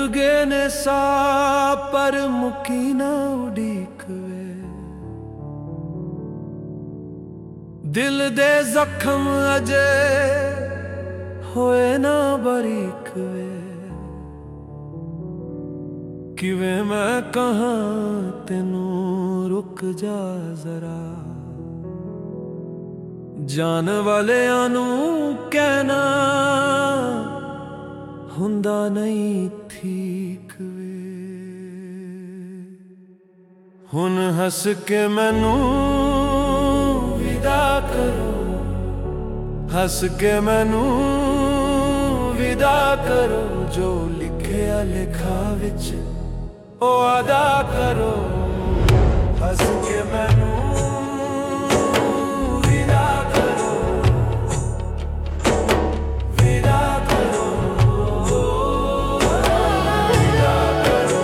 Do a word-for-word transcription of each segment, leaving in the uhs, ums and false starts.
गए ने सा पर मुकी ना उड़ीक वे, दिल दे जख्म अजे होए ना बारीक वे। किवें मैं कहां तेनू रुक जा जरा, जान वालियां नू कहना हुंदा नहीं ठीक वे। हुन हस के मैनू विदा करो, हस के मैनू विदा करो, जो लिखिया लिखा विच ओ अदा करो। हस के मैनू विदा करो, विदा करो, विदा करो।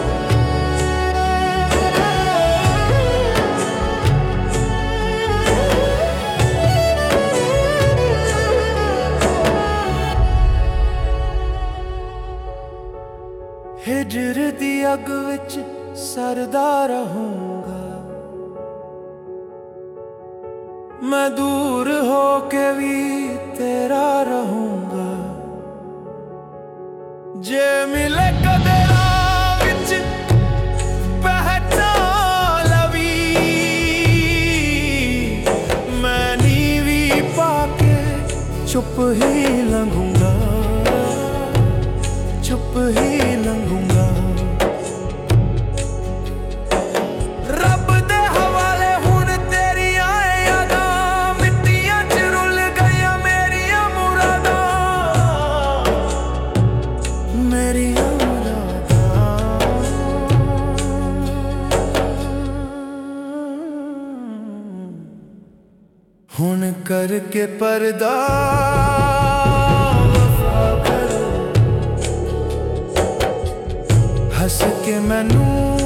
हिजर दी अग विच सरदा रहूंगा, मैं दूर हो के भी तेरा रहूंगा। जे मिले कदे राह विच पहचान लवी, मैं नीवी पाके चुप ही लंघूंगा, चुप ही लंघूंगा। रब दे हवाले हुण तेरियां यादां, मिट्टियां च रुल गईयां मेरियां मुरादां, मेरियां मुरादां। हुण करके पर्दा हस के मैनू